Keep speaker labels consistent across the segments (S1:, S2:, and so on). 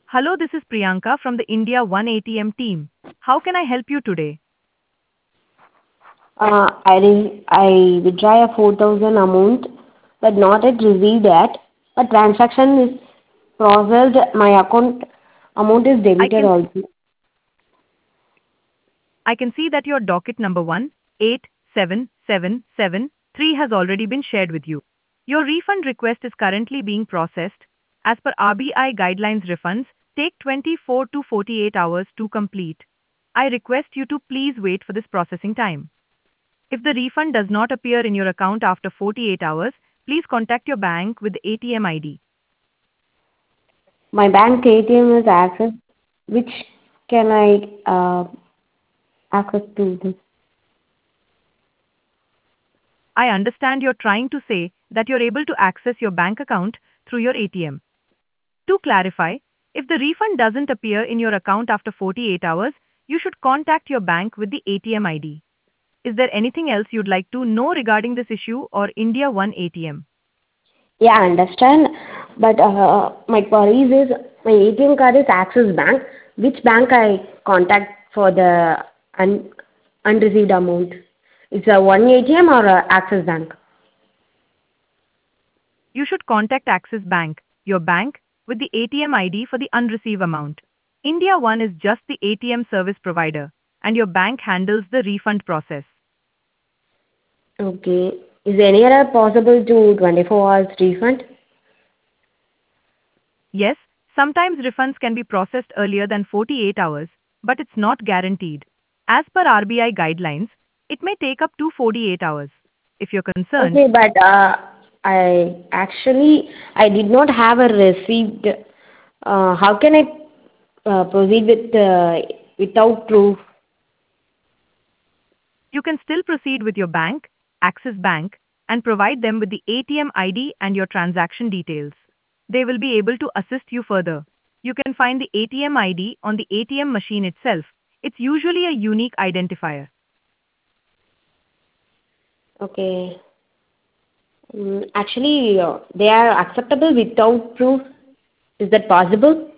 S1: Hello, this is Priyanka from the India One ATM team. How can I help you today?
S2: I withdraw a 4,000 amount, but not yet received yet. A transaction is processed. My account amount is
S1: I
S2: debited
S1: can
S2: also.
S1: I can see that your docket number 187773 has already been shared with you. Your refund request is currently being processed. As per RBI guidelines, refunds take 24 to 48 hours to complete. I request you to please wait for this processing time. If the refund does not appear in your account after 48 hours, please contact your bank with the ATM ID.
S2: My bank ATM is access. Which can I access to this?
S1: I understand you're trying to say that you're able to access your bank account through your ATM. To clarify, if the refund doesn't appear in your account after 48 hours, you should contact your bank with the ATM ID. Is there anything else you'd like to know regarding this issue or India One ATM?
S2: Yeah, I understand. But my queries is my ATM card is Axis Bank. Which bank I contact for the unreceived amount? It's a one ATM or a Axis Bank?
S1: You should contact Axis Bank, your bank, with the ATM ID for the unreceived amount. India One is just the ATM service provider, and your bank handles the refund process.
S2: Okay. Is any error possible to 24 hours refund?
S1: Yes, sometimes refunds can be processed earlier than 48 hours, but it's not guaranteed. As per RBI guidelines, it may take up to 48 hours. If you're concerned,
S2: Okay, but I did not have a receipt. How can I proceed with without proof?
S1: you can still proceed with your bank, Axis Bank, and provide them with the ATM ID and your transaction details. They will be able to assist you further. You can find the ATM ID on the ATM machine itself. It's usually a unique identifier.
S2: Okay. Actually, they are acceptable without proof. Is that possible?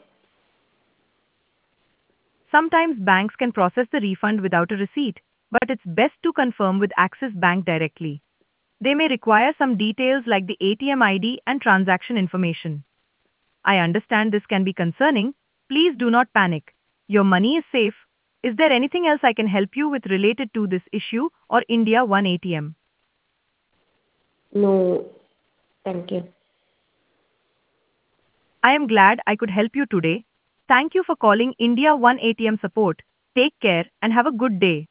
S1: Sometimes banks can process the refund without a receipt, but it's best to confirm with Axis Bank directly. They may require some details like the ATM ID and transaction information. I understand this can be concerning. Please do not panic. Your money is safe. Is there anything else I can help you with related to this issue or India One ATM?
S2: No. Thank you.
S1: I am glad I could help you today. Thank you for calling India One ATM support. Take care and have a good day.